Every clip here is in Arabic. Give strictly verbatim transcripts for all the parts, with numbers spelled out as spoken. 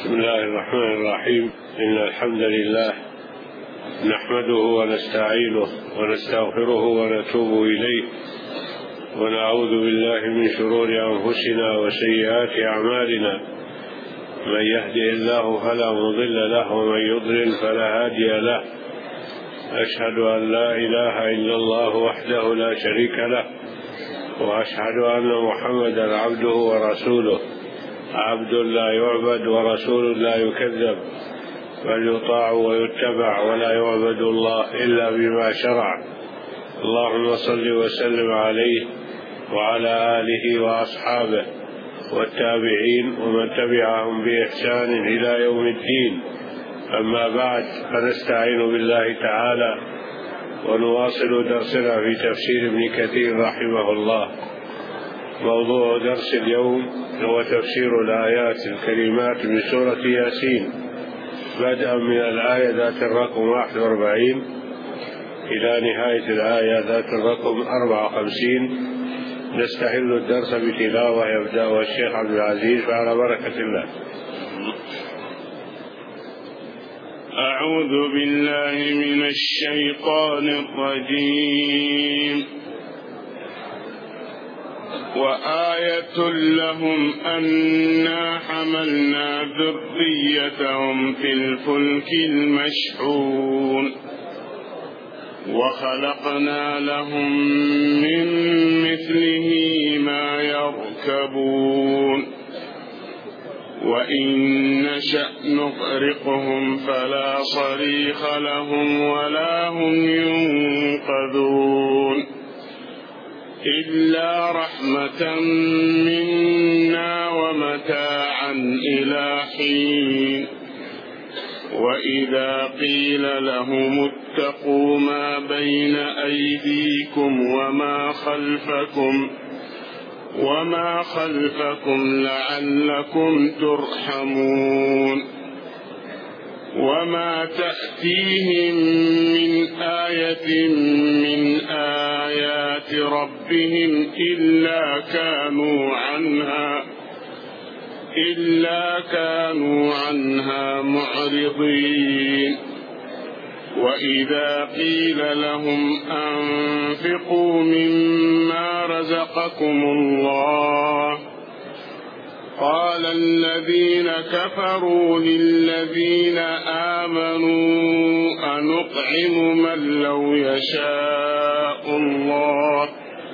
بسم الله الرحمن الرحيم. إن الحمد لله نحمده ونستعينه ونستغفره ونتوب إليه، ونعوذ بالله من شرور أنفسنا وسيئات أعمالنا. من يهده الله فلا مضل له ومن يضلل فلا هادي له. أشهد أن لا إله إلا الله وحده لا شريك له، وأشهد أن محمدا عبده ورسوله، عبد لا يعبد ورسول لا يكذب، بل يطاع ويتبع ولا يعبد الله إلا بما شرع. اللهم صل وسلم عليه وعلى آله وأصحابه والتابعين ومن تبعهم بإحسان إلى يوم الدين. أما بعد، فنستعين بالله تعالى ونواصل درسنا في تفسير ابن كثير رحمه الله. موضوع درس اليوم هو تفسير الآيات الكريمات من سورة ياسين، بدءا من الآية ذات الرقم واحد وأربعين إلى نهاية الآية ذات الرقم أربعة وخمسين. نستحل الدرس بتلاوة يبدأ الشيخ عبد العزيز، فعلى بركة الله. أعوذ بالله من الشيطان الرجيم. وآية لهم أنا حملنا ذريتهم في الفلك المشحون وخلقنا لهم من مثله ما يركبون وإن نشأ نغرقهم فلا صريخ لهم ولا هم ينقذون إلا رحمة منا ومتاعا إلى حين. وإذا قيل لهم اتقوا ما بين أيديكم وما خلفكم وما خلفكم لعلكم ترحمون وما تأتيهم من آية من آيات ربهم إلا كانوا عنها إلا كانوا عنها معرضين. وإذا قيل لهم أنفقوا مما رزقكم الله قال الذين كفروا للذين آمنوا أنطعم من لو يشاء الله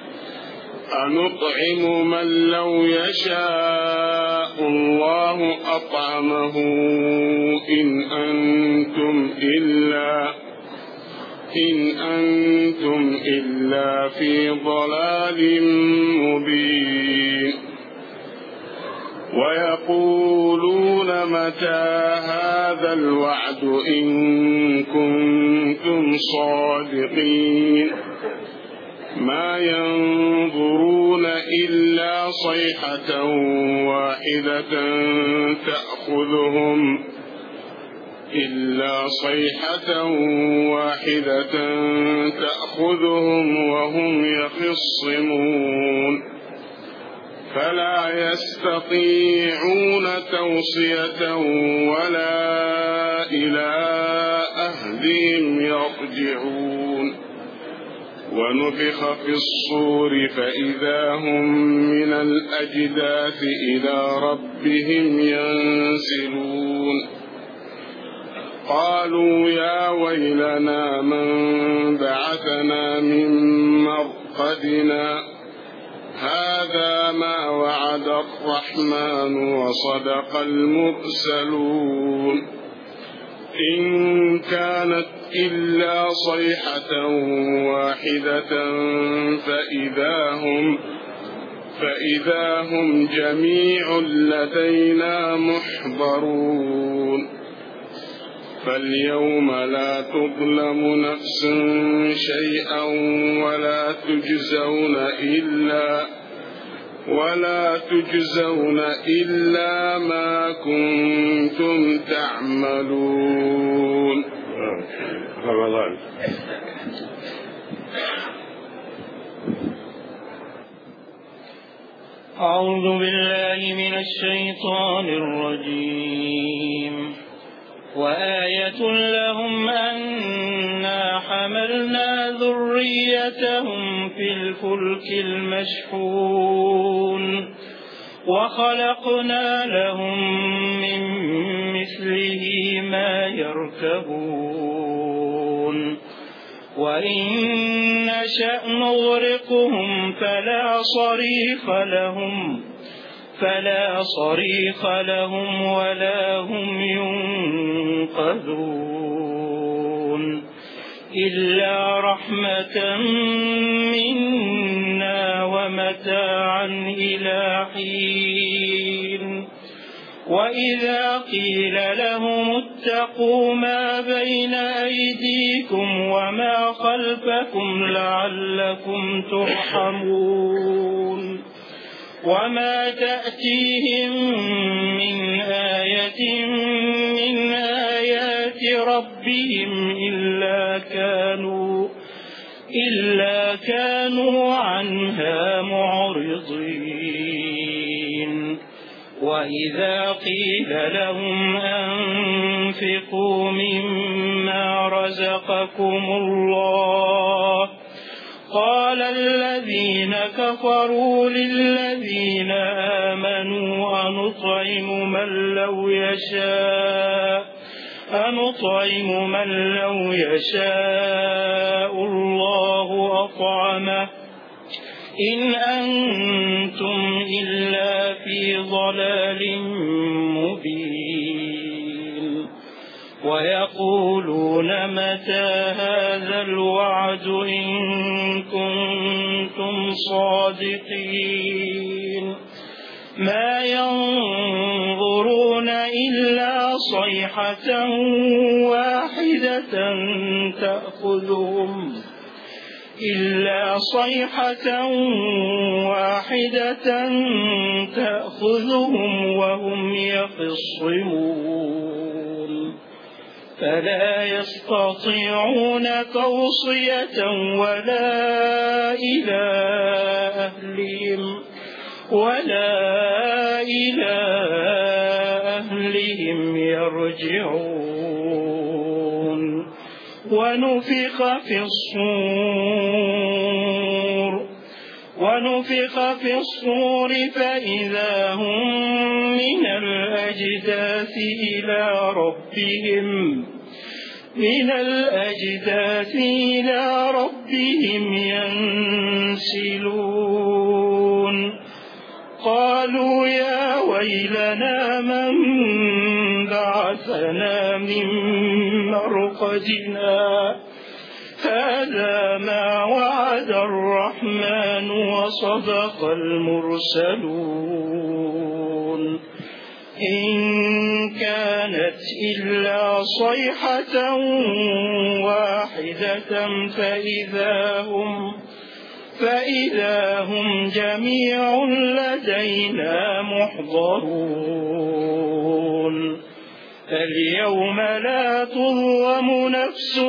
أنطعم من لو يشاء الله أطعمه إن أنتم إلا إن أنتم إلا في ضلال مبين. ويقولون متى هذا الوعد إن كنتم صادقين ما ينظرون إلا صيحة واحدة تأخذهم إلا صيحة واحدة تأخذهم وهم يخصمون فلا يستطيعون توصية ولا إلى أهلهم يرجعون. ونفخ في الصور فإذا هم من الأجداث إلى ربهم ينسلون قالوا يا ويلنا من بعثنا من مرقدنا هذا ما وعد الرحمن وصدق المرسلون إن كانت إلا صيحة واحدة فإذا هم فإذا هم جميع لدينا محضرون. فاليوم لا تظلم نفس شيئا ولا تجزون إلا ولا تجزون إلا ما كنتم تعملون. رمضان. أعوذ بالله من الشيطان الرجيم. وآية لهم أنا حملنا ذريتهم في الفلك المشحون وخلقنا لهم من مثله ما يركبون وإن نشأ نغرقهم فلا صريخ لهم فلا صريخ لهم ولا هم ينقذون إلا رحمة منا ومتاعا إلى حين. وإذا قيل لهم اتقوا ما بين أيديكم وما خلفكم لعلكم ترحمون وما تأتيهم من آية من آيات ربهم إلا كانوا إلا كانوا عنها معرضين. وإذا قيل لهم أنفقوا مما رزقكم الله قال الذين كفروا للذين آمنوا أنطعم من لو يشاء أنطعم من لو يشاء الله أطعمه إن أنتم إلا في ضلال مبين. ويقولون متى هذا الوعد إن كنتم صادقين ما ينظرون إلا صيحة واحدة تأخذهم إلا صيحة واحدة تأخذهم وهم يخصمون فلا يستطيعون توصية ولا إلى أهلهم ولا إلى أهلهم يرجعون. ونفخ في الصور ونفخ في الصور فإذا هم من الأجداث إلى ربهم من الأجداث إلى ربهم ينسلون. قالوا يا ويلنا من بعثنا من مرقدنا هذا ما وعد الرحمن وصدق المرسلون إن كانت إلا صيحة واحدة فإذا هم فإذا هم جميع لدينا محضرون. اليوم لا تظلم نفس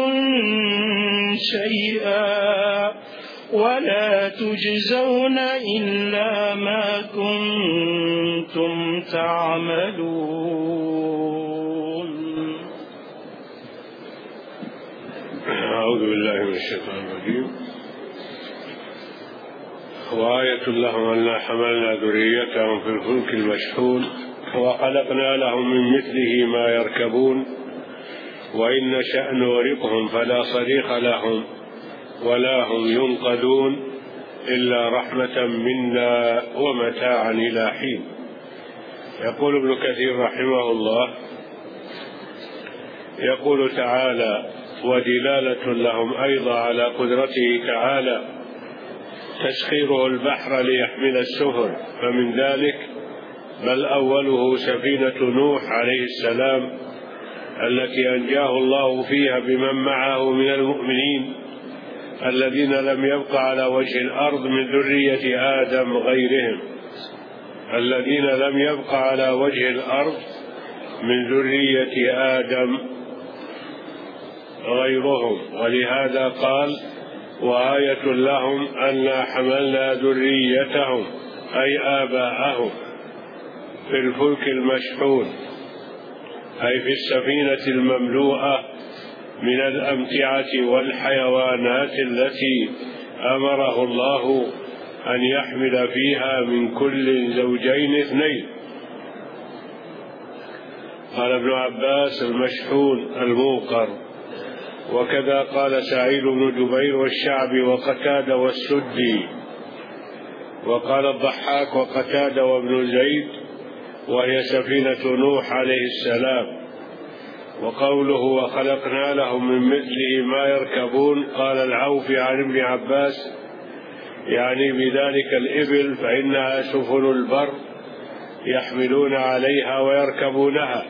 شيئا ولا تجزون إلا ما كنتم تعملون. أعوذ بالله من الشيطان الرجيم. وآية لهم أنا حملنا ذريتهم في الفلك المشحون وخلقنا لهم من مثله ما يركبون وإن نشأ نغرقهم فلا صريخ لهم ولا هم ينقذون إلا رحمة منا ومتاعا إلى حين. يقول ابن كثير رحمه الله يقول تعالى ودلالة لهم أيضا على قدرته تعالى تسخيره البحر ليحمل السفن، فمن ذلك بل أوله سفينة نوح عليه السلام التي أنجاه الله فيها بمن معه من المؤمنين الذين لم يبق على وجه الأرض من ذرية آدم غيرهم الذين لم يبق على وجه الأرض من ذرية آدم غيرهم. ولهذا قال وآية لهم أنا حملنا ذريتهم أي آباءهم في الفلك المشحون، أي في السفينة المملوءة من الأمتعة والحيوانات التي أمره الله أن يحمل فيها من كل زوجين اثنين. قال ابن عباس: المشحون الموقر. وكذا قال سعيد بن جبير والشعبي وقتادة والسدي. وقال الضحاك وقتادة وابن زيد: وهي سفينة نوح عليه السلام. وقوله: وخلقنا لهم من مثله ما يركبون، قال العوفي عن ابن عباس: يعني بذلك الإبل، فإنها سفن البر يحملون عليها ويركبونها.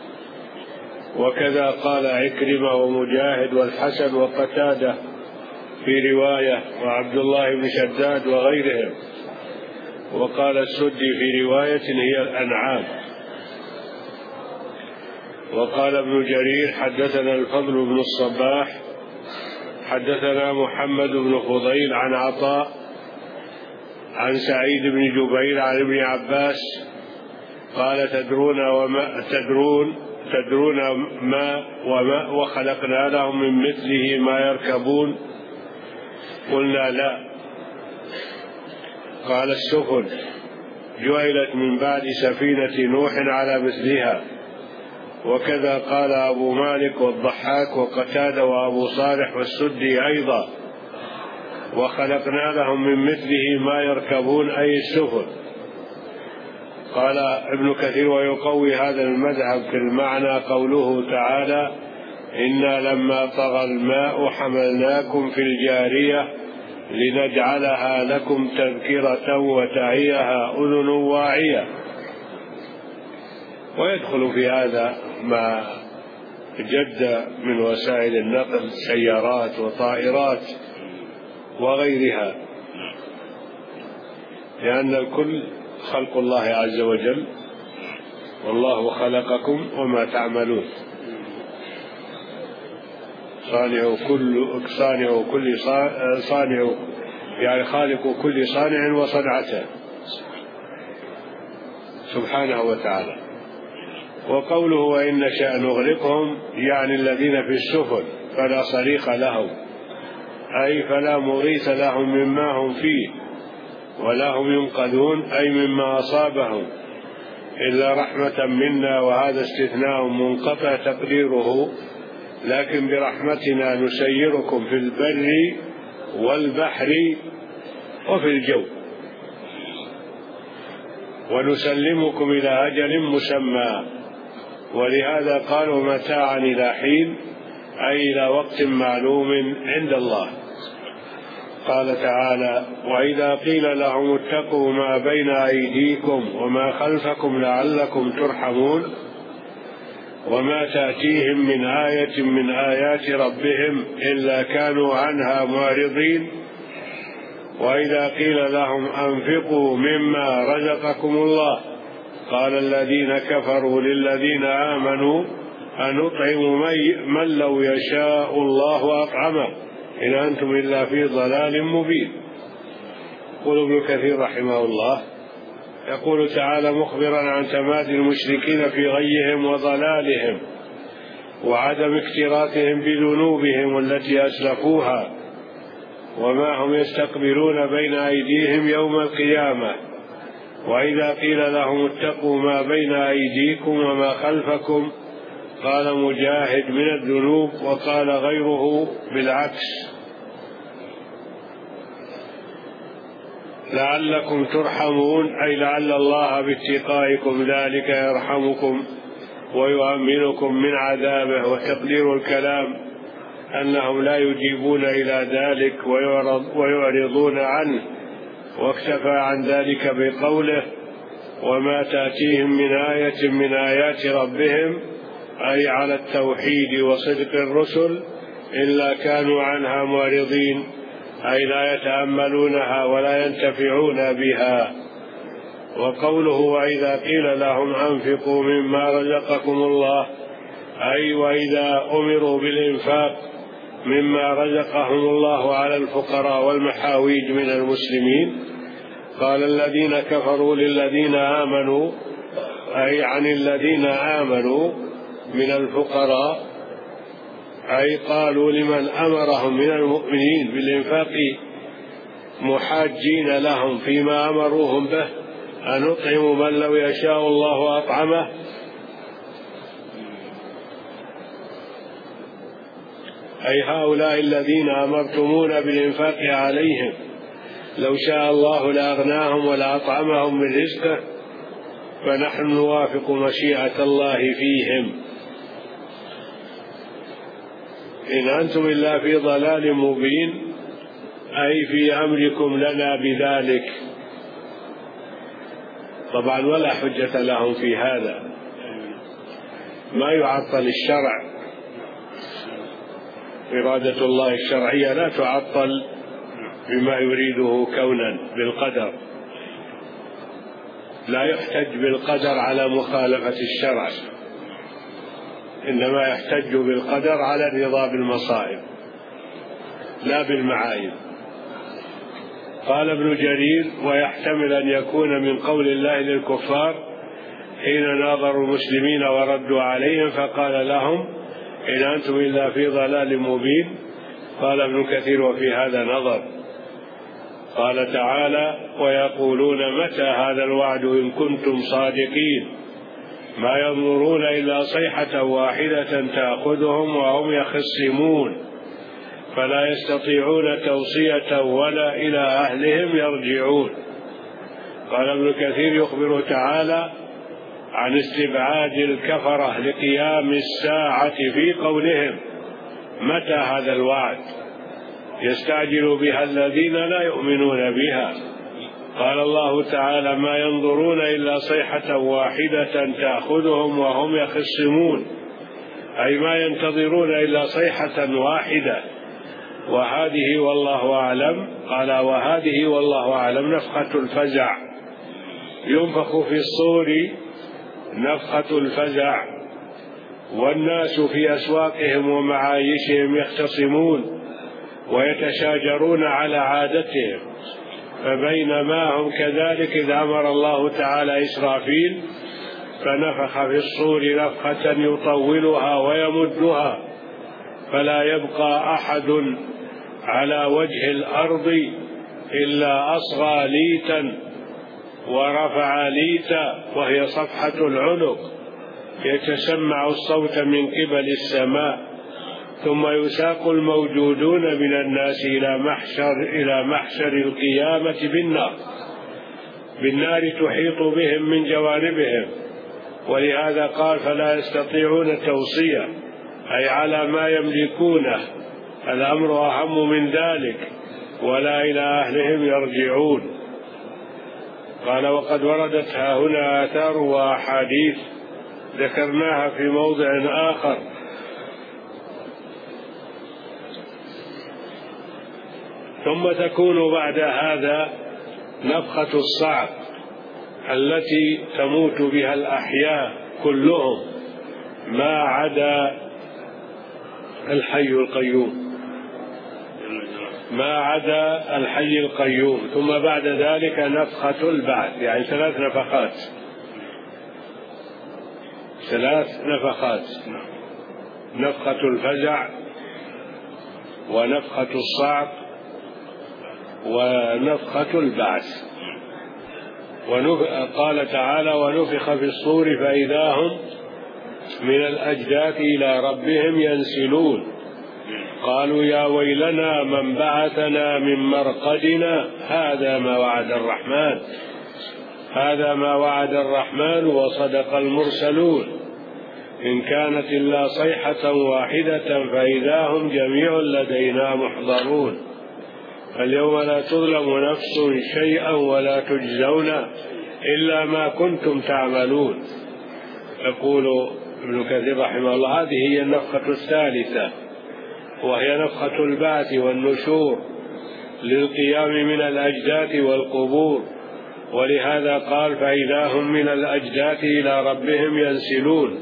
وكذا قال عكرمة ومجاهد والحسن وقتادة في رواية، وعبد الله بن شداد وغيرهم. وقال السدي في رواية: هي الأنعام. وقال ابن جرير: حدثنا الفضل بن الصباح حدثنا محمد بن فضيل عن عطاء عن سعيد بن جبير عن ابن عباس قال: تدرون وما تدرون تدرون ما وما وخلقنا لهم من مثله ما يركبون؟ قلنا: لا. قال: السفن جعلت من بعد سفينة نوح على مثلها. وكذا قال أبو مالك والضحاك وقتادة وأبو صالح والسدي أيضا: وخلقنا لهم من مثله ما يركبون، أي السفن. قال ابن كثير: ويقوي هذا المذهب في المعنى قوله تعالى: إنا لما طغى الماء حملناكم في الجارية لنجعلها لكم تذكرة وتعيها أذن واعية. ويدخل في هذا ما جد من وسائل النقل، سيارات وطائرات وغيرها، لأن الكل خلق الله عز وجل، والله خلقكم وما تعملون. صانع كل صانع كل صانع يعني خالق كل صانع وصنعته سبحانه وتعالى. وقوله: وإن نشأ نغرقهم، يعني الذين في السفن فلا صريخ لهم، أي فلا مغيث لهم مما هم فيه ولا هم ينقذون، أي مما أصابهم، إلا رحمة منا. وهذا استثناء منقطع تقديره: لكن برحمتنا نسيركم في البر والبحر وفي الجو، ونسلمكم إلى أجل مسمى. ولهذا قالوا: متاعا إلى حين، أي إلى وقت معلوم عند الله. قال تعالى: وإذا قيل لهم اتقوا ما بين أيديكم وما خلفكم لعلكم ترحمون، وما تأتيهم من آية من آيات ربهم إلا كانوا عنها معرضين. وإذا قيل لهم أنفقوا مما رزقكم الله، قال الذين كفروا للذين آمنوا أنطعم من لو يشاء الله أطعمه إن أنتم إلا في ضلال مبين. يقول ابن كثير رحمه الله: يقول تعالى مخبرا عن تمادي المشركين في غيهم وضلالهم وعدم اكتراثهم بذنوبهم التي أسلفوها، وما هم يستقبلون بين أيديهم يوم القيامة. وإذا قيل لهم اتقوا ما بين أيديكم وما خلفكم، قال مجاهد: من الذنوب، وقال غيره بالعكس: لعلكم ترحمون، أي لعل الله باتقائكم ذلك يرحمكم ويؤمنكم من عذابه. وتقدير الكلام أنهم لا يجيبون إلى ذلك ويعرضون عنه، واكتفى عن ذلك بقوله: وما تأتيهم من آية من آيات ربهم، أي على التوحيد وصدق الرسل، إلا كانوا عنها معرضين، أي لا يتأملونها ولا ينتفعون بها. وقوله: وإذا قيل لهم أنفقوا مما رزقكم الله، أي وإذا أمروا بالإنفاق مما رزقهم الله على الفقراء والمحاويج من المسلمين، قال الذين كفروا للذين آمنوا، أي عن الذين آمنوا من الفقراء، أي قالوا لمن أمرهم من المؤمنين بالإنفاق محاجين لهم فيما أمروهم به: أنطعم من لو يشاء الله أطعمه؟ أي هؤلاء الذين أمرتمونا بالإنفاق عليهم لو شاء الله لأغناهم ولأطعمهم من رزقه، فنحن نوافق مشيئة الله فيهم. إن أنتم إلا في ضلال مبين، أي في أمركم لنا بذلك. طبعا ولا حجة لهم في هذا، ما يعطل الشرع، إرادة الله الشرعية لا تعطل بما يريده كونا بالقدر، لا يحتج بالقدر على مخالفة الشرع، إنما يحتج بالقدر على الرضا بالمصائب لا بالمعايب. قال ابن جرير: ويحتمل أن يكون من قول الله للكفار حين ناظروا المسلمين وردوا عليهم فقال لهم: إن أنتم إلا في ضلال مبين. قال ابن كثير: وفي هذا نظر. قال تعالى: ويقولون متى هذا الوعد إن كنتم صادقين، ما ينظرون إلا صيحة واحدة تأخذهم وهم يخصمون، فلا يستطيعون توصية ولا إلى أهلهم يرجعون. قال ابن كثير: يخبر تعالى عن استبعاد الكفرة لقيام الساعة في قولهم: متى هذا الوعد؟ يستعجل بها الذين لا يؤمنون بها. قال الله تعالى: ما ينظرون إلا صيحة واحدة تأخذهم وهم يخصمون، أي ما ينتظرون إلا صيحة واحدة. وهذه والله أعلم قال وهذه والله أعلم نفخة الفزع، ينفخ في الصور نفخة الفزع، والناس في أسواقهم ومعايشهم يختصمون ويتشاجرون على عادتهم، فبينما هم كذلك إذ أمر الله تعالى إسرافيل فنفخ في الصور نفخة يطولها ويمدها، فلا يبقى أحد على وجه الأرض إلا أصغى ليتا ورفع ليتا، وهي صفحة العنق، يتسمع الصوت من قبل السماء، ثم يساق الموجودون من الناس إلى محشر إلى محشر القيامة بالنار بالنار تحيط بهم من جوانبهم. ولهذا قال: فلا يستطيعون توصية، أي على ما يملكونه، الأمر أهم من ذلك، ولا إلى أهلهم يرجعون. قال: وقد وردت ها هنا آثار وأحاديث ذكرناها في موضع آخر. ثم تكون بعد هذا نفخة الصعق التي تموت بها الأحياء كلهم ما عدا الحي القيوم ما عدا الحي القيوم ثم بعد ذلك نفخة البعث، يعني ثلاث نفخات ثلاث نفخات نفخة الفزع ونفخة الصعق ونفخة البعث. قال تعالى: ونفخ في الصور فإذا هم من الأجداث إلى ربهم ينسلون، قالوا يا ويلنا من بعثنا من مرقدنا هذا ما وعد الرحمن هذا ما وعد الرحمن وصدق المرسلون إن كانت إلا صيحة واحدة فإذا هم جميع لدينا محضرون اليوم لا تظلم نفس شيئا ولا تجزون إلا ما كنتم تعملون. يقول ابن كثير رحمه الله: هذه هي النفخة الثالثة، وهي نفخة البعث والنشور للقيام من الأجداث والقبور، ولهذا قال: فإذا هم من الأجداث إلى ربهم ينسلون.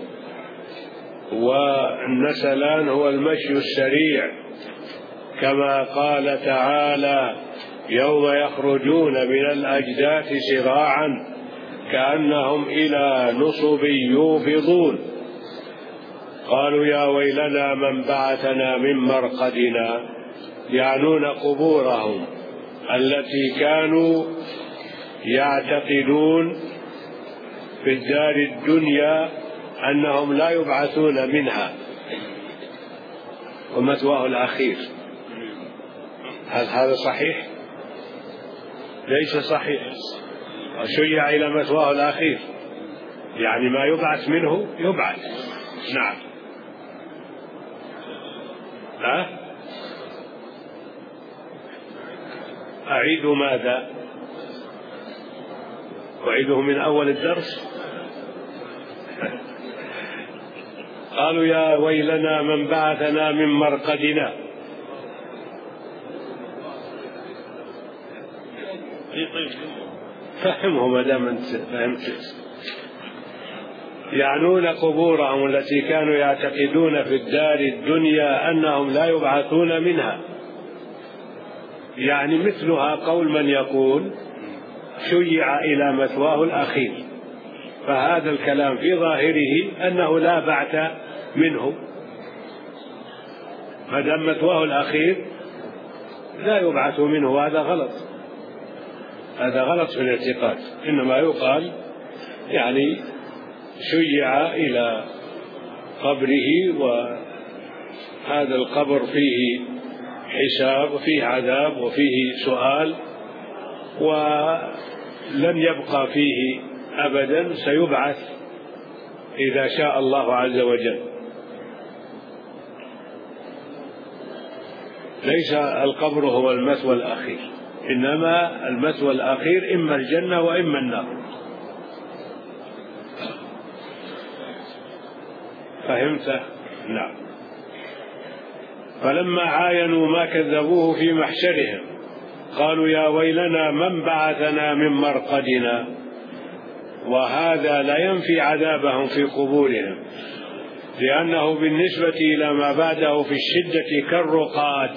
والنسلان هو المشي السريع، كما قال تعالى: يوم يخرجون من الأجداث سراعا كأنهم إلى نصب يوفضون قالوا يا ويلنا من بعثنا من مرقدنا، يعنون قبورهم التي كانوا يعتقدون في الدار الدنيا أنهم لا يبعثون منها ومثواه الأخير. هل هذا صحيح؟ ليس صحيح. شيع إلى مثواه الأخير، يعني ما يبعث منه يبعث. نعم. ها؟ أعيد ماذا؟ أعيده من أول الدرس. قالوا يا ويلنا من بعثنا من مرقدنا. فهمه ما دام أنت فهمت. يعنون قبورهم التي كانوا يعتقدون في الدار الدنيا أنهم لا يبعثون منها، يعني مثلها قول من يقول شيع إلى مثواه الأخير، فهذا الكلام في ظاهره أنه لا بعث منه، ما دام مثواه الأخير لا يبعث منه. هذا غلط، هذا غلط في الاعتقاد. إنما يقال يعني شيع إلى قبره، وهذا القبر فيه حساب وفيه عذاب وفيه سؤال ولن يبقى فيه أبدا، سيبعث إذا شاء الله عز وجل. ليس القبر هو المثوى الأخير، إنما المثوى الأخير إما الجنة وإما النار. فهمت؟ نعم. فلما عاينوا ما كذبوه في محشرهم قالوا يا ويلنا من بعثنا من مرقدنا، وهذا لا ينفي عذابهم في قبورهم، لأنه بالنسبة إلى ما بعده في الشدة كالرقاد.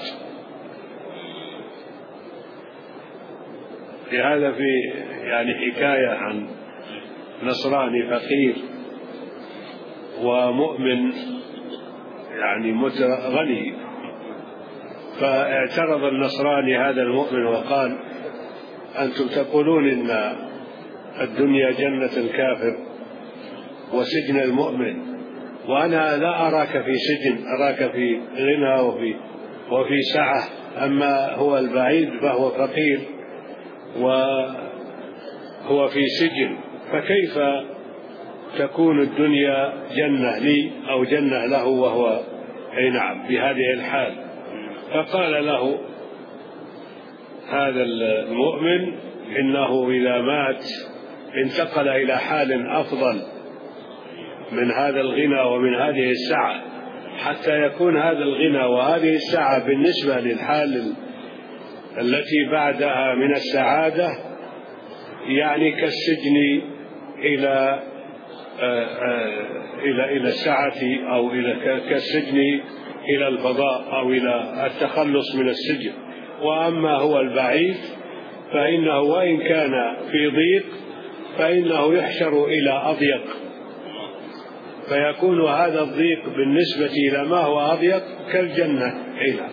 لهذا في يعني حكاية عن نصراني فقير ومؤمن يعني غني، فاعترض النصراني هذا المؤمن وقال أنتم تقولون إن الدنيا جنة الكافر وسجن المؤمن، وأنا لا أراك في سجن، أراك في غنى وفي, وفي سعة، أما هو البعيد فهو فقير وهو في سجن، فكيف تكون الدنيا جنة لي أو جنة له وهو أي نعم بهذه الحال؟ فقال له هذا المؤمن إنه إذا مات انتقل إلى حال أفضل من هذا الغنى ومن هذه السعة، حتى يكون هذا الغنى وهذه السعة بالنسبة للحال التي بعدها من السعادة يعني كالسجن إلى إلى إلى السعة أو إلى كالسجن إلى الفضاء أو إلى التخلص من السجن. وأما هو البعيد فإنه وإن كان في ضيق فإنه يحشر إلى أضيق، فيكون هذا الضيق بالنسبة إلى ما هو أضيق كالجنة إلى.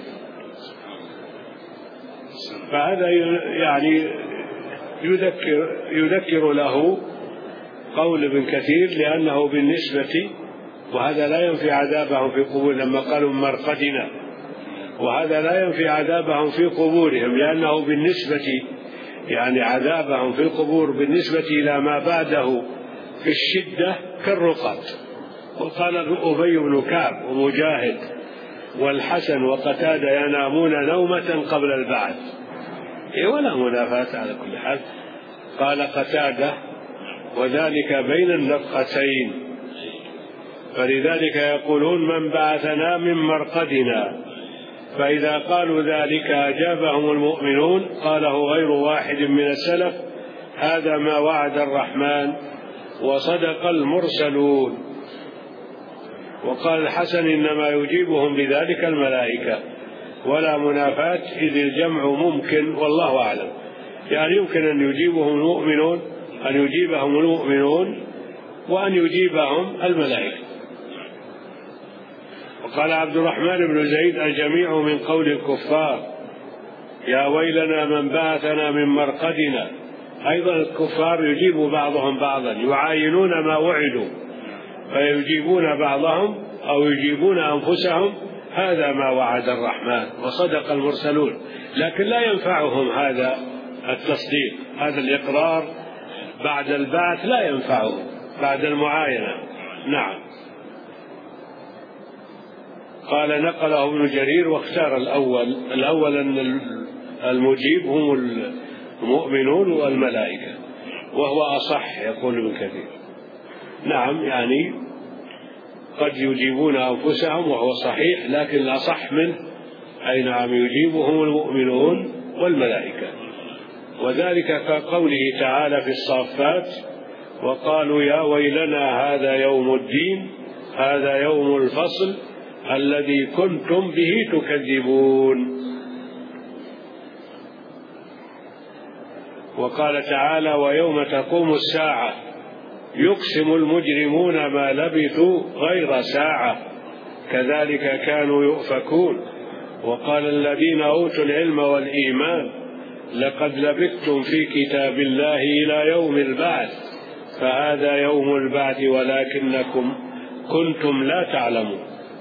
فهذا يعني يذكر يذكر له قول ابن كثير، لأنه بالنسبة، وهذا لا ينفي عذابهم في قبور لما قالوا مرقدنا، وهذا لا ينفي عذابهم في قبورهم، لأنه بالنسبة يعني عذابهم في القبور بالنسبة إلى ما بعده في الشدة كالرقاد. وقال أبي بن كعب ومجاهد والحسن وقتادة ينامون نومة قبل البعث، ولا منافاة على كل حال. قال قتادة وذلك بين النفختين، فلذلك يقولون من بعثنا من مرقدنا، فإذا قالوا ذلك أجابهم المؤمنون قاله غير واحد من السلف هذا ما وعد الرحمن وصدق المرسلون. وقال الحسن إنما يجيبهم بذلك الملائكة، ولا منافاة، إذ الجمع ممكن والله أعلم. يعني يمكن أن يجيبهم المؤمنون أن يجيبهم المؤمنون وأن يجيبهم الملائكة. وقال عبد الرحمن بن زيد: الجميع من قول الكفار يا ويلنا من بعثنا من مرقدنا. أيضا الكفار يجيب بعضهم بعضا، يعاينون ما وعدوا فيجيبون بعضهم أو يجيبون أنفسهم: هذا ما وعد الرحمن وصدق المرسلون. لكن لا ينفعهم هذا التصديق، هذا الإقرار بعد البعث لا ينفعهم بعد المعاينة. نعم. قال: نقله ابن جرير واختار الأول الأول أن المجيب هم المؤمنون والملائكة، وهو أصح يقول ابن كثير. نعم، يعني قد يجيبون أنفسهم وهو صحيح، لكن الأصح منه أي نعم يجيبهم المؤمنون والملائكة. وذلك كقوله تعالى في الصافات: وقالوا يا ويلنا هذا يوم الدين، هذا يوم الفصل الذي كنتم به تكذبون. وقال تعالى: ويوم تقوم الساعة يقسم المجرمون ما لبثوا غير ساعة كذلك كانوا يؤفكون. وقال الذين أوتوا العلم والإيمان: لقد لبثتم في كتاب الله إلى يوم البعث فهذا يوم البعث ولكنكم كنتم لا تعلمون.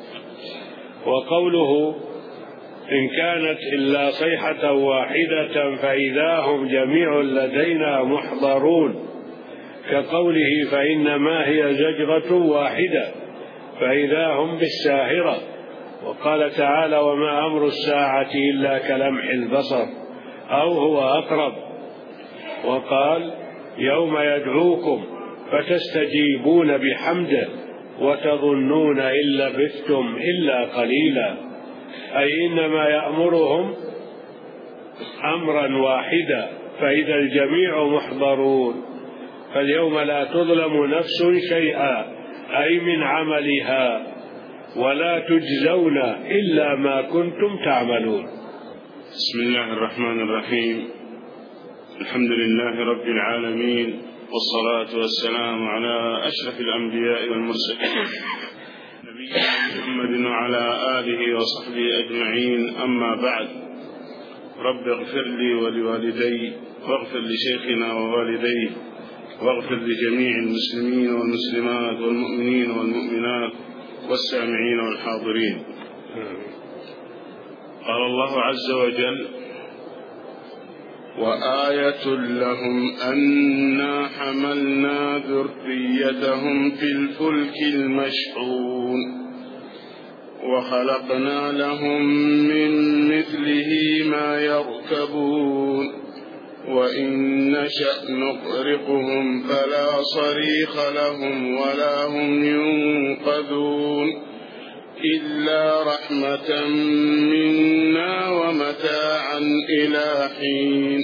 وقوله: إن كانت إلا صيحة واحدة فإذا هم جميع لدينا محضرون، كقوله: فإنما هي زجرة واحدة فإذا هم بالساهرة. وقال تعالى: وما أمر الساعة إلا كلمح البصر أو هو أقرب. وقال: يوم يدعوكم فتستجيبون بحمده وتظنون إن لبثتم إلا قليلا، أي إنما يأمرهم أمرا واحدا فإذا الجميع محضرون. فاليوم لا تظلم نفس شيئا أي من عملها ولا تجزون إلا ما كنتم تعملون. بسم الله الرحمن الرحيم. الحمد لله رب العالمين، والصلاة والسلام على أشرف الأنبياء والمرسلين نبينا محمد وعلى آله وصحبه أجمعين. أما بعد، رب اغفر لي ولوالدي واغفر لشيخنا ووالديه واغفر لجميع المسلمين والمسلمات والمؤمنين والمؤمنات والسامعين والحاضرين. قال الله عز وجل: وآية لهم أنا حملنا ذريتهم في الفلك المشحون وخلقنا لهم من مثله ما يركبون وإن نشأ نغرقهم فلا صريخ لهم ولا هم ينقذون إلا رحمة منا ومتاعا إلى حين.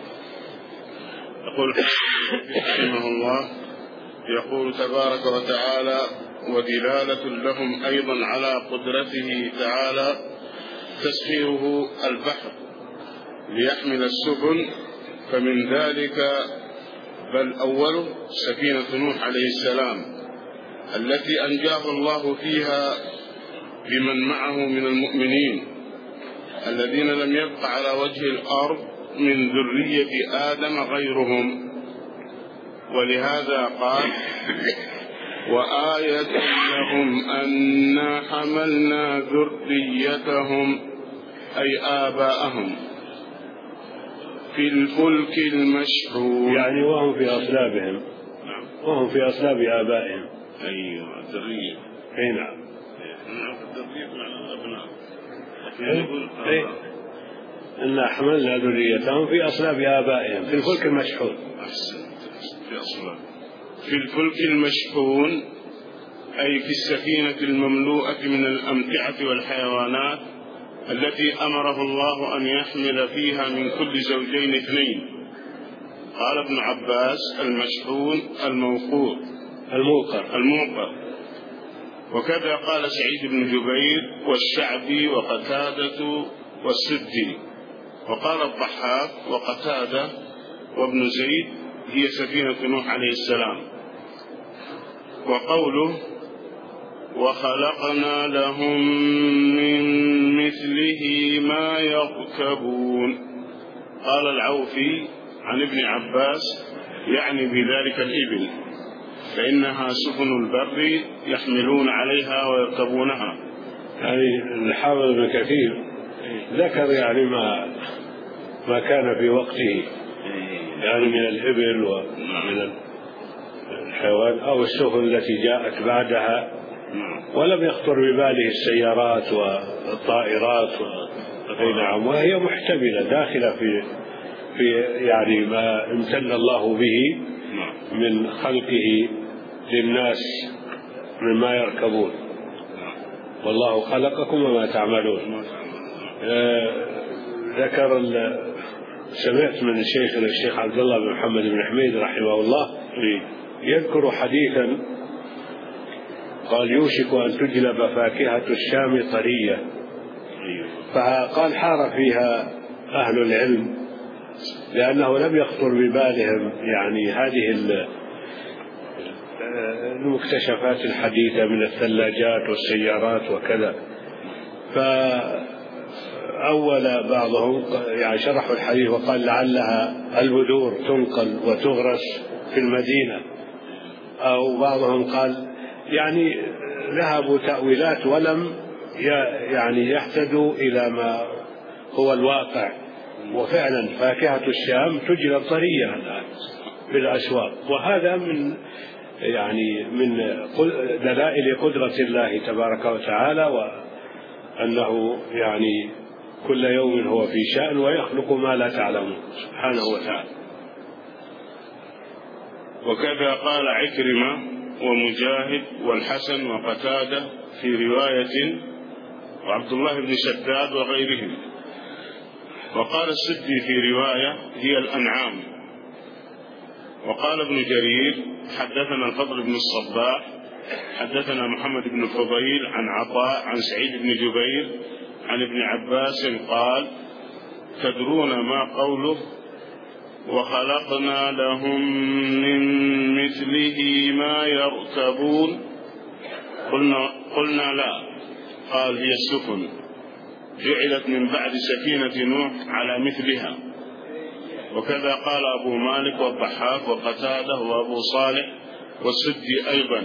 يقول رحمه الله: يقول تبارك وتعالى: ودلالة لهم أيضا على قدرته تعالى تسخيره البحر ليحمل السفن، فمن ذلك بل أول سفينة نوح عليه السلام التي أنجاه الله فيها بمن معه من المؤمنين الذين لم يبق على وجه الأرض من ذرية آدم غيرهم. ولهذا قال: وآية لهم أنا حملنا ذريتهم أي آباءهم في الفلك المشحون، يعني وهم في أصلابهم. نعم. وهم في أصلاب آبائهم. أيوة، ذرية. أي نعم. الذرية مع الأبناء. أي إنا حملنا ذريتهم في أصلاب آبائهم في الفلك المشحون. أحسنت. في أصلاب في الفلك المشحون أي في السفينة المملوءة من الأمتعة والحيوانات التي أمره الله أن يحمل فيها من كل زوجين اثنين. قال ابن عباس: المشحون الموقور الموقر الموقر وكذا قال سعيد بن جبير والشعبي وقتادة والسدي. وقال الضحاك وقتادة وابن زيد هي سفينة نوح عليه السلام. وقوله وخلقنا لهم من مثله ما يركبون، قال العوفي عن ابن عباس يعني بذلك الإبل، فإنها سفن البر يحملون عليها ويركبونها. يعني الحافظ ابن كثير ذكر يعني ما ما كان في وقته، يعني من الإبل ومن الحيوان أو السفن التي جاءت بعدها، ولم يخطر بباله السيارات والطائرات. أي نعم، وهي محتملة داخلة في في يعني ما امتن الله به من خلقه للناس مما يركبون. والله خلقكم وما تعملون. آه ذكر سمعت من الشيخ الشيخ عبد الله بن محمد بن حميد رحمه الله يذكر حديثا قال يوشك أن تجلب فاكهة الشام طرية، فقال حار فيها أهل العلم لأنه لم يخطر ببالهم يعني هذه المكتشفات الحديثة من الثلاجات والسيارات وكذا. فأول بعضهم يعني شرحوا الحديث وقال لعلها البذور تنقل وتغرس في المدينة، أو بعضهم قال يعني ذهبوا تأويلات ولم يعني يحتدوا إلى ما هو الواقع. وفعلا فاكهة الشام تجلب طرية الآن في الأسواق، وهذا من يعني من دلائل قدرة الله تبارك وتعالى، وأنه يعني كل يوم هو في شأن ويخلق ما لا تعلمون سبحانه وتعالى. وكذا قال عكرمة ومجاهد والحسن وقتادة في رواية، وعبد الله بن شداد وغيرهم. وقال السدي في رواية هي الأنعام. وقال ابن جرير حدثنا الفضل بن الصباح حدثنا محمد بن فضيل عن عطاء عن سعيد بن جبير عن ابن عباس قال تدرون ما قوله وخلقنا لهم من مثله ما يركبون؟ قلنا, قلنا لا. قال هي السفن جعلت من بعد سفينة نوح على مثلها. وكذا قال أبو مالك والضحاك وقتاده وأبو صالح والسدي أيضا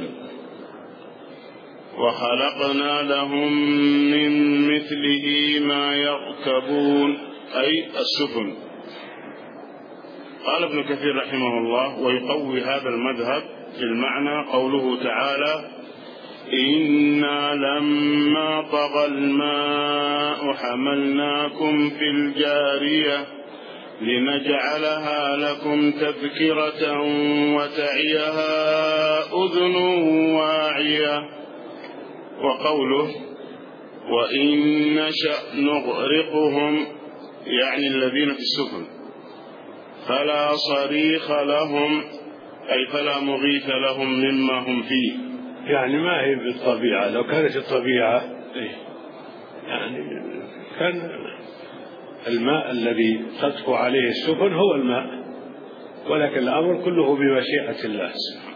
وخلقنا لهم من مثله ما يركبون أي السفن. قال ابن كثير رحمه الله ويقوي هذا المذهب في المعنى قوله تعالى إنا لما طغى الماء حملناكم في الجارية لنجعلها لكم تذكرة وتعيها أذن واعية. وقوله وإن نشأ نغرقهم يعني الذين في السفن فلا صريخ لهم أي فلا مغيث لهم مما هم فيه. يعني ما هي بالطبيعة، لو كانت الطبيعة يعني كان الماء الذي تطفو عليه السفن هو الماء، ولكن الأمر كله بمشيئة الله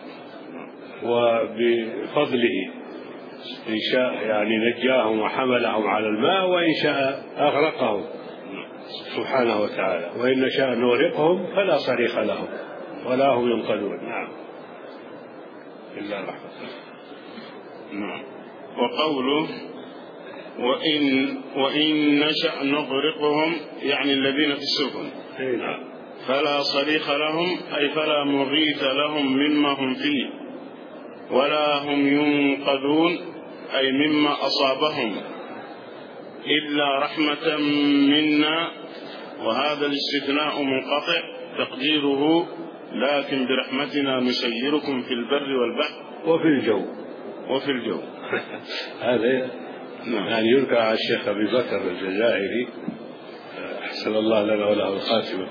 وبفضله. إن شاء يعني نجاهم وحملهم على الماء، وإن شاء أغرقهم سبحانه وتعالى، وإن شاء نغرقهم فلا صريخ لهم ولا هم ينقذون. نعم إلا رحمة نعم. وقوله وإن, وإن نشأ نغرقهم يعني الذين في السفن نعم. فلا صريخ لهم أي فلا مغيث لهم مما هم فيه ولا هم ينقذون أي مما أصابهم إلا رحمة منا. وهذا الاستثناء منقطع تقديره لكن برحمتنا نسيركم في البر والبحر وفي الجو وفي الجو. هذا يعني يذكر على الشيخ أبي بكر الجزائري أحسن الله لنا وله الخاتمة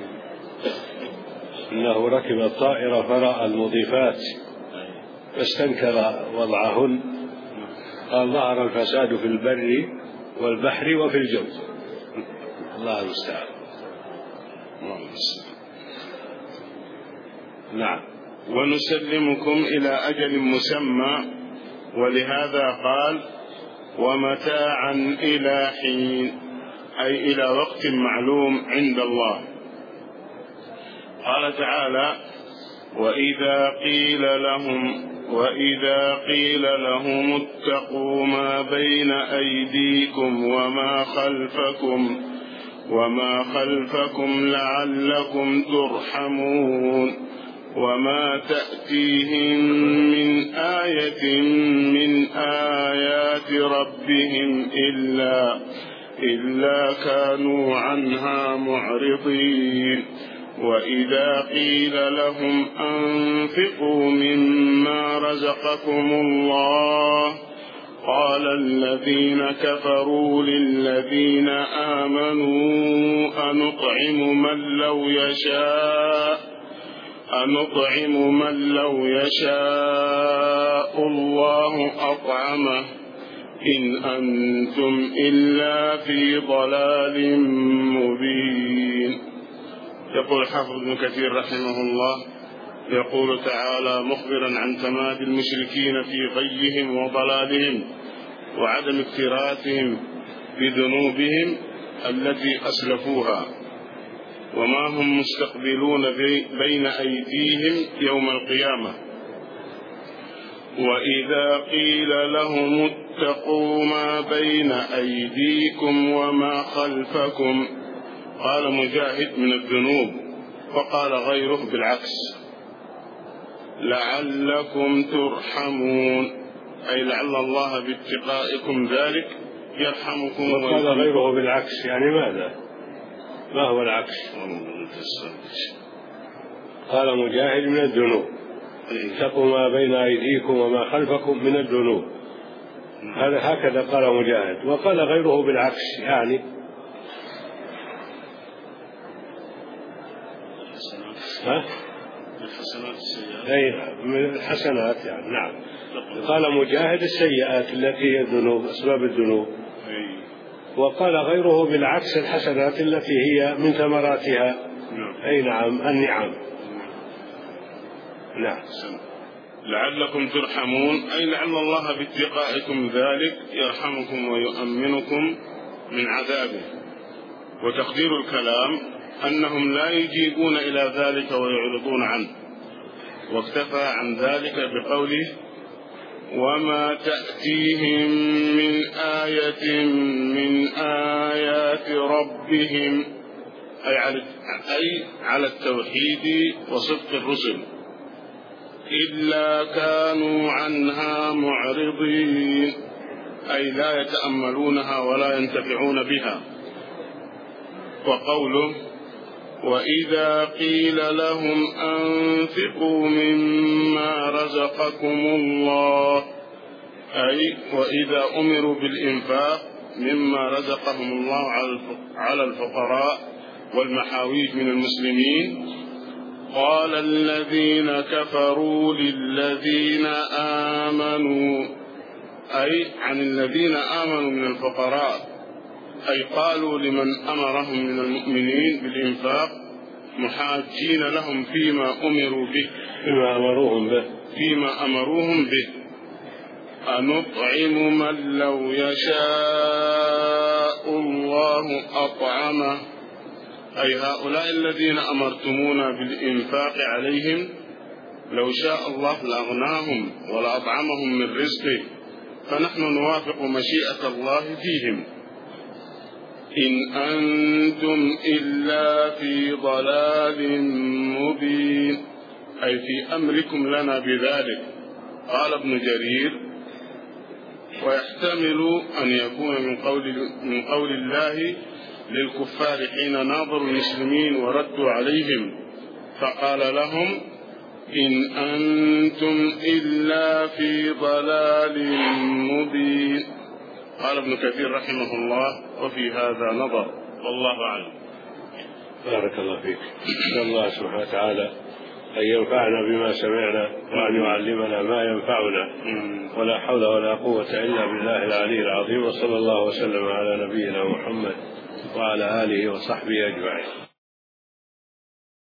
أنه ركب الطائرة فرأى المضيفات فاستنكر وضعهن قال ظهر الفساد في البر والبحر وفي الجو. الله المستعان. نعم. ونسلمكم إلى أجل مسمى، ولهذا قال ومتاعا إلى حين، أي إلى وقت معلوم عند الله. قال تعالى وإذا قيل لهم وإذا قيل لهم اتقوا ما بين أيديكم وما خلفكم وما خلفكم لعلكم ترحمون وما تأتيهم من آية من آيات ربهم إلا إلا كانوا عنها معرضين. وإذا قيل لهم أنفقوا مما رزقكم الله قال الذين كفروا للذين آمنوا أنطعم من لو يشاء أنطعم من لو يشاء الله أطعمه إن أنتم إلا في ضلال مبين. يقول حافظ ابن كثير رحمه الله يقول تعالى مخبرا عن تمادي المشركين في غيهم وضلالهم وعدم اكتراثهم بذنوبهم التي أسلفوها وما هم مستقبلون بين أيديهم يوم القيامة. وإذا قيل لهم اتقوا ما بين أيديكم وما خلفكم قال مجاهد من الذنوب، وقال غيره بالعكس لعلكم ترحمون، أي لعل الله باتقائكم ذلك يرحمكم. وقال غيره بالعكس يعني ماذا؟ ما هو العكس؟ قال مجاهد من الذنوب، اتقوا ما بين أيديكم وما خلفكم من الذنوب، هذا هكذا قال مجاهد. وقال غيره بالعكس يعني ها؟ الحسنات السيئات. أي من الحسنات يعني. نعم. قال مجاهد السيئات التي هي الذنوب، أسباب الذنوب. وقال غيره بالعكس الحسنات التي هي من ثمراتها. أي نعم النعم. نعم. لعلكم ترحمون، أي لعل الله باتقائكم ذلك يرحمكم ويؤمنكم من عذابه. وتقدير الكلام أنهم لا يجيبون إلى ذلك ويعرضون عنه، واكتفى عن ذلك بقوله وما تأتيهم من آية من آيات ربهم، أي على, أي على التوحيد وصدق الرسل إلا كانوا عنها معرضين، أي لا يتأملونها ولا ينتفعون بها. وقوله وإذا قيل لهم أنفقوا مما رزقكم الله، أي وإذا أمروا بالإنفاق مما رزقهم الله على الفقراء والمحاويج من المسلمين قال الذين كفروا للذين آمنوا، أي عن الذين آمنوا من الفقراء، أي قالوا لمن أمرهم من المؤمنين بالإنفاق محاجين لهم فيما أمروا به فيما أمروهم به فيما أمروهم به أنطعم من لو يشاء الله أطعمه، أي هؤلاء الذين أمرتمونا بالإنفاق عليهم لو شاء الله لأغناهم ولأطعمهم من رزقه، فنحن نوافق مشيئة الله فيهم. إن أنتم إلا في ضلال مبين، أي في أمركم لنا بذلك. قال ابن جرير ويحتمل أن يكون من قول, من قول الله للكفار حين ناظروا المسلمين وردوا عليهم فقال لهم إن أنتم إلا في ضلال مبين. قال ابن كثير رحمه الله وفي هذا نظر، والله أعلم. بارك الله فيك. نسأل الله سبحانه وتعالى أن ينفعنا بما سمعنا وأن يعلمنا ما ينفعنا، ولا حول ولا قوة إلا بالله العلي العظيم. وصلى الله وسلم على نبينا محمد وعلى آله وصحبه أجمعين.